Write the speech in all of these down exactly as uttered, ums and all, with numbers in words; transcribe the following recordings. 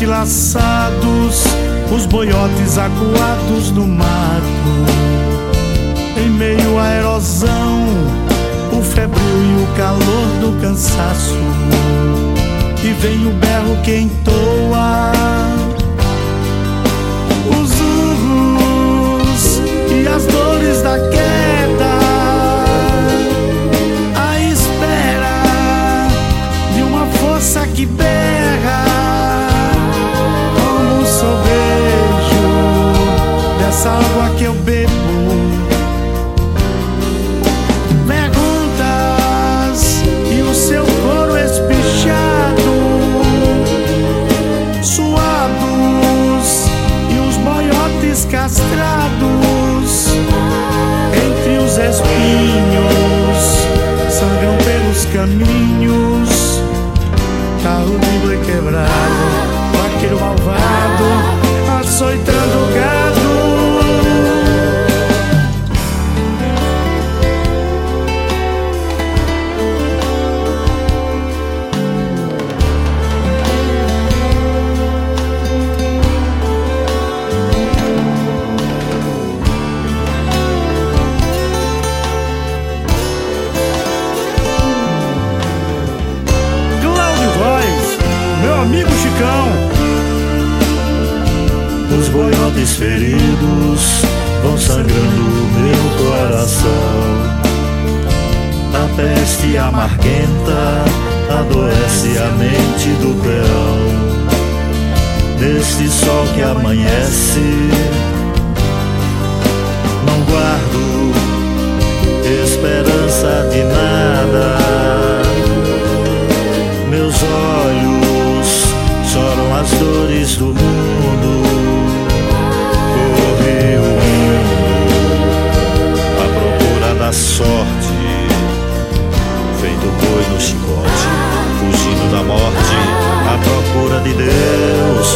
forte laçados, os boiotes acuados no mato. Em meio à erosão, o febril e o calor do cansaço. E vem o berro que entoa, os urros e as dores da queda, à espera de uma força que berra, como um sorvejo dessa água que eu bebo. Perguntas e o seu couro espichado, suados e os boiotes castrados, entre os espinhos sangram pelos caminhos. Carro de boi quebrado, vaqueiro malvado açoitando o gado. Amigo Chicão, os boiotes feridos vão sangrando o meu coração. A peste amarguenta adoece a mente do peão. Neste sol que amanhece, não guardo esperança de nada. Meus olhos choram as dores do mundo. Corre o mundo à procura da sorte, feito boi no chicote, fugindo da morte à procura de Deus.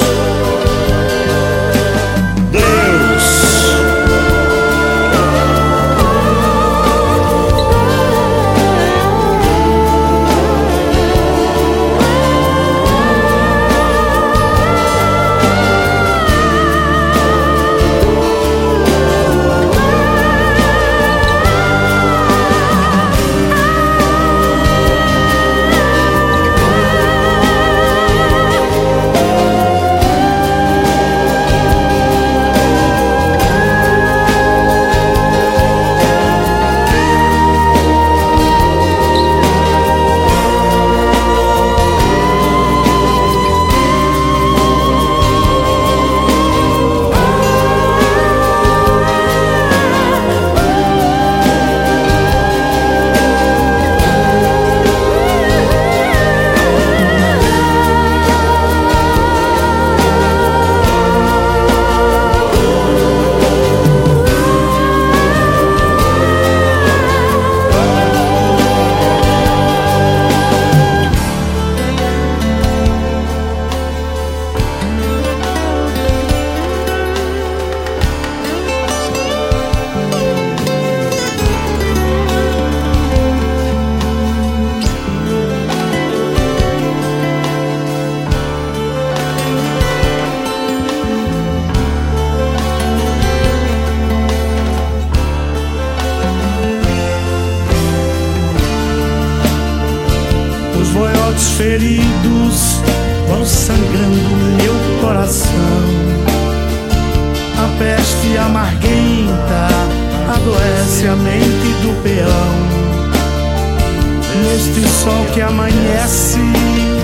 os boiotes feridos vão sangrando meu coração. A peste amarguenta adoece a mente do peão. Neste sol que amanhece,